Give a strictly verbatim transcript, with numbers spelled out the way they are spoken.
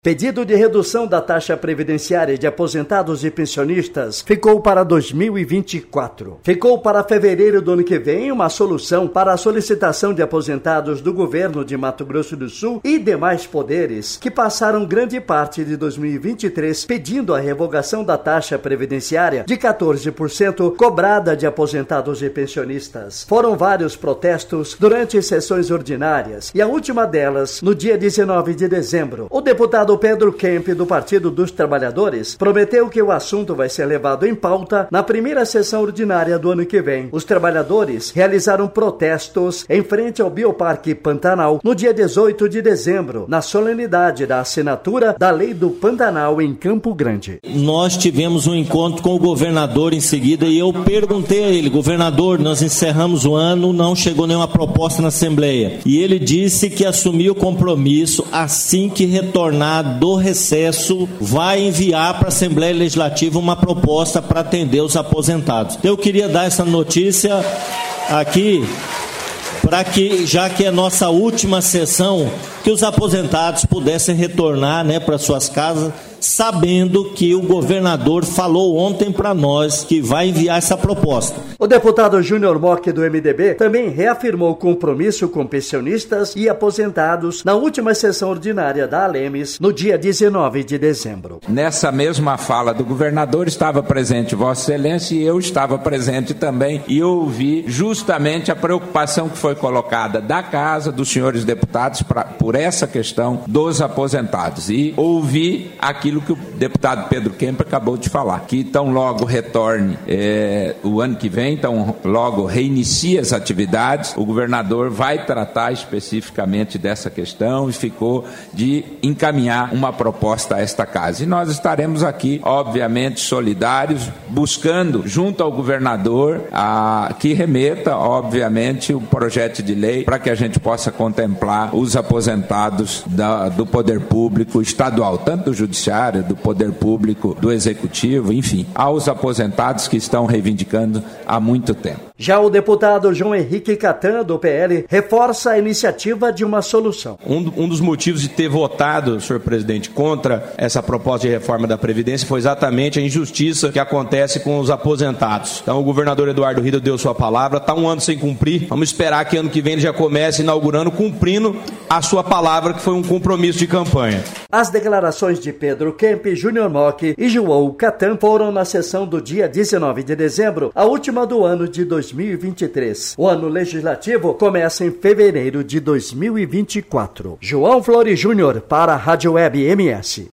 Pedido de redução da taxa previdenciária de aposentados e pensionistas ficou para dois mil e vinte e quatro. Ficou para fevereiro do ano que vem uma solução para a solicitação de aposentados do governo de Mato Grosso do Sul e demais poderes que passaram grande parte de dois mil e vinte e três pedindo a revogação da taxa previdenciária de quatorze por cento cobrada de aposentados e pensionistas. Foram vários protestos durante sessões ordinárias e a última delas no dia dezenove de dezembro. O deputado Pedro Kemp, do Partido dos Trabalhadores, prometeu que o assunto vai ser levado em pauta na primeira sessão ordinária do ano que vem. Os trabalhadores realizaram protestos em frente ao Bioparque Pantanal no dia dezoito de dezembro, na solenidade da assinatura da Lei do Pantanal em Campo Grande. Nós tivemos um encontro com o governador em seguida e eu perguntei a ele: governador, nós encerramos o ano, não chegou nenhuma proposta na Assembleia. E ele disse que assumiu o compromisso assim que retornar do recesso, vai enviar para a Assembleia Legislativa uma proposta para atender os aposentados. Eu queria dar essa notícia aqui para que, já que é nossa última sessão, que os aposentados pudessem retornar, né, para suas casas, sabendo que o governador falou ontem para nós que vai enviar essa proposta. O deputado Júnior Mock, do M D B, também reafirmou o compromisso com pensionistas e aposentados na última sessão ordinária da Alemes, no dia dezenove de dezembro. Nessa mesma fala do governador estava presente Vossa Excelência e eu estava presente também, e ouvi justamente a preocupação que foi colocada da Casa, dos senhores deputados, pra, por essa questão dos aposentados. E ouvi aqui aquilo que o deputado Pedro Kemp acabou de falar, que tão logo retorne é, o ano que vem, tão logo reinicie as atividades, o governador vai tratar especificamente dessa questão e ficou de encaminhar uma proposta a esta casa. E nós estaremos aqui, obviamente, solidários, buscando, junto ao governador, a, que remeta, obviamente, o projeto de lei para que a gente possa contemplar os aposentados da, do poder público estadual, tanto do judiciário, do poder público, do executivo, enfim, aos aposentados que estão reivindicando há muito tempo. Já o deputado João Henrique Catan, do P L, reforça a iniciativa de uma solução. Um, um dos motivos de ter votado, senhor presidente, contra essa proposta de reforma da Previdência foi exatamente a injustiça que acontece com os aposentados. Então o governador Eduardo Rida deu sua palavra, está um ano sem cumprir, vamos esperar que ano que vem ele já comece inaugurando, cumprindo a sua palavra, que foi um compromisso de campanha. As declarações de Pedro Kemp, Júnior Mock e João Catan foram na sessão do dia dezenove de dezembro, a última do ano de dois mil e vinte e três. O ano legislativo começa em fevereiro de dois mil e vinte e quatro. João Flores Júnior para a Rádio Web M S.